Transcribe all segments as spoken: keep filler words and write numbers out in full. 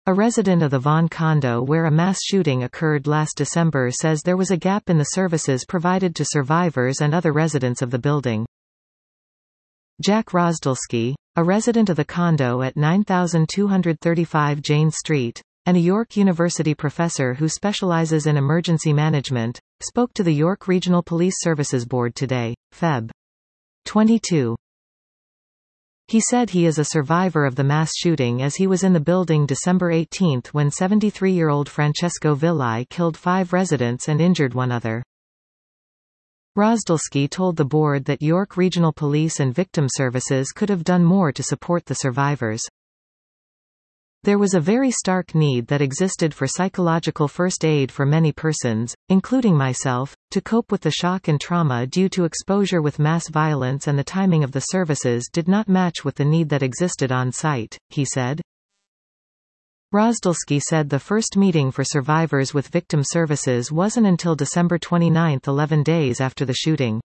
A resident of the Vaughan condo where a mass shooting occurred last December says there was a gap in the services provided to survivors and other residents of the building. Jack Rozdilsky, a resident of the condo at nine thousand two hundred thirty-five Jane Street, and a York University professor who specializes in emergency management, spoke to the York Regional Police Services Board today, February twenty-second. He said he is a survivor of the mass shooting as he was in the building December eighteenth when seventy-three-year-old Francesco Villai killed five residents and injured one other. Rozdilsky told the board that York Regional Police and Victim Services could have done more to support the survivors. There was a very stark need that existed for psychological first aid for many persons, including myself, to cope with the shock and trauma due to exposure with mass violence, and the timing of the services did not match with the need that existed on site, he said. Rozdilsky said the first meeting for survivors with Victim Services wasn't until December twenty-ninth, eleven days after the shooting.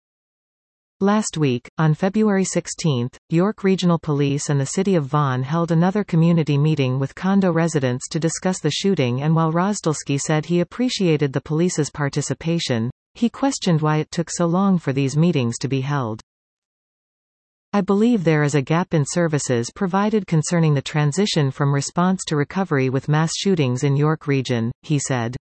Last week, on February sixteenth, York Regional Police and the City of Vaughan held another community meeting with condo residents to discuss the shooting, and while Rozdilsky said he appreciated the police's participation, he questioned why it took so long for these meetings to be held. I believe there is a gap in services provided concerning the transition from response to recovery with mass shootings in York Region, he said.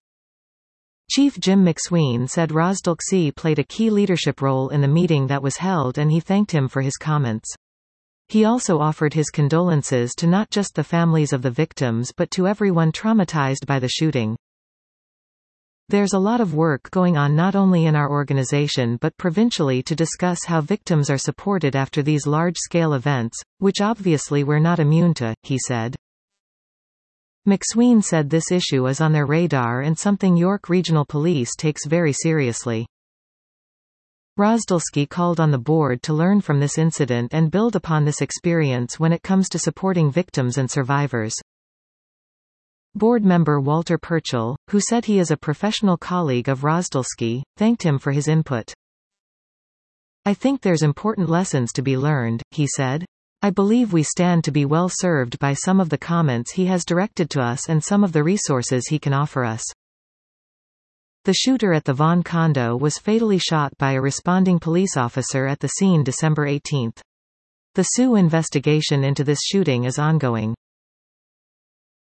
Chief Jim McSween said Rozdilsky played a key leadership role in the meeting that was held, and he thanked him for his comments. He also offered his condolences to not just the families of the victims but to everyone traumatized by the shooting. There's a lot of work going on not only in our organization but provincially to discuss how victims are supported after these large-scale events, which obviously we're not immune to, he said. McSween said this issue is on their radar and something York Regional Police takes very seriously. Rozdilsky called on the board to learn from this incident and build upon this experience when it comes to supporting victims and survivors. Board member Walter Purchell, who said he is a professional colleague of Rozdilsky, thanked him for his input. I think there's important lessons to be learned, he said. I believe we stand to be well served by some of the comments he has directed to us and some of the resources he can offer us. The shooter at the Vaughan condo was fatally shot by a responding police officer at the scene December eighteenth. The S U investigation into this shooting is ongoing.